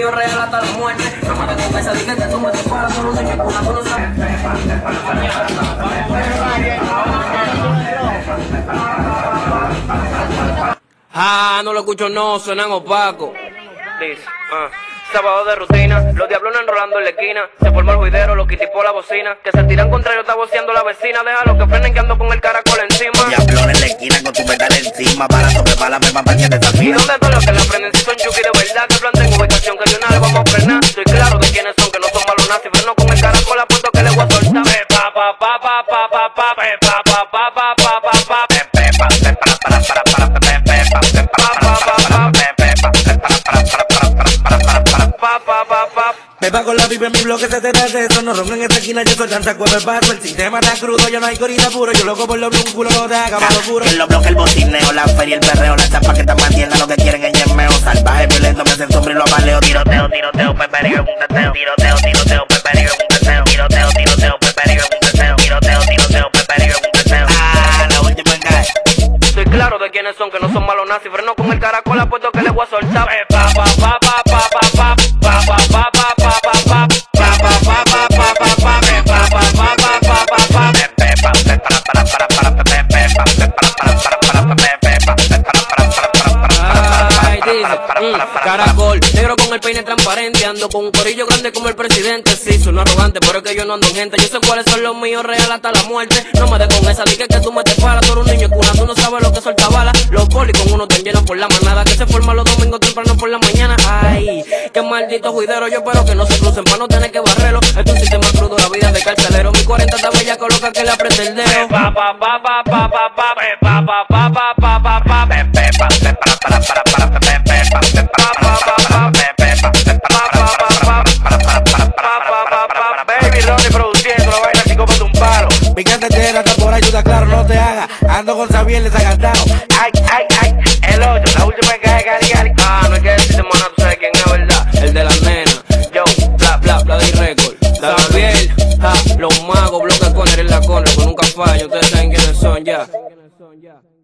mío real hasta la muerte. No me tengo esa dica que tú me te paras por un niño con una tú no sabes. Ah, no lo escucho, no, suenan opacos. Dice, sábado de rutina, los diablos enrolando en la esquina. Se forma el juidero, lo quitipó la bocina. Que se tiran contra ellos, está voceando la vecina. Déjalo que frenen que ando con el caracol encima. Diablo en la esquina con tu metal encima. Para sobre para la misma para que te ¿Y desafina. dónde todos los que la aprenden si son chuki de verdad? Que planten ubicación que de una le vamos a frenar. Estoy claro de quiénes son, que no son malos nazis. Freno con el caracol a punto que le voy a soltar. Pa pa pa pa pa pa pa pa pa pa pa pa pa pa. Pepa con la pipa en mi bloque se trata de eso. No rompen en esta esquina, yo soy tanta cueva el paso. El sistema está crudo, yo no hay corita puro. Yo loco por lo un culo no te haga malo puro. En los bloques el bocineo, la feria, el perreo. La chapa que están mantiendo lo que quieren en yemeo. Salvaje, violento, me hacen sombra y lo amaleo. Tiroteo, tiroteo, peperío, un teteo. Tiroteo, tiroteo, peperío, un teteo. Tiroteo, tiroteo, peperío, un teteo. Tiroteo, tiroteo, peperío, un teteo. Ah, la última cae. Estoy claro de quiénes son, que no son malos nazis. Freno con el caracol a puesto que le voy a soltar. Pa pa pa pa pa pa pa pa pa pa pa pa pa pa. Caracol, negro con el peine transparente. Ando con un corillo grande como el presidente. Sí, soy arrogante, pero es que yo no ando en gente. Yo sé cuáles son los míos, real hasta la muerte. No me des con esa dique que tú me te paras. Tú eres un niño cuna, tú no sabes lo que suelta bala. Los polis con uno te llenan por la manada, que se forma los domingos temprano por la mañana. Ay, qué maldito juidero. Yo espero que no se crucen para no tener que barrerlo. Esto es un sistema crudo, la vida de carcelero. Mi 40 está bella, coloca que le apriete el dedo. Pa pa pa pa pa pa pa pa pa pa pa pa pa pa. Baby Ronnie produciendo la vaina así como de un palo. Mi cartera está por ayuda, claro, no te haga. Ando con Xavier desagantado. Ay, ay, ay, el 8, la última que hay, Gary, Gary. Ah, no hay que decirte, mona, tú sabes quién es, ¿verdad? El de las nenas. Yo, bla, bla, bla, de récord. Xavier, los magos, bloque con él en la corner, con un falla. Ustedes saben quiénes son ya.